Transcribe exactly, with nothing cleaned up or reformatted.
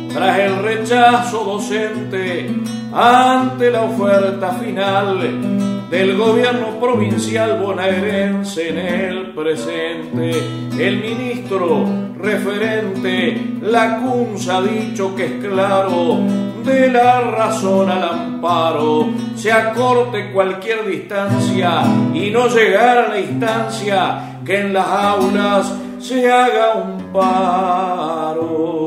tras el rechazo docente ante la oferta final del gobierno provincial bonaerense en el presente. El ministro referente Lacunza ha dicho que es claro, de la razón al amparo, se acorte cualquier distancia y no llegar a la instancia que en las aulas se haga un paro.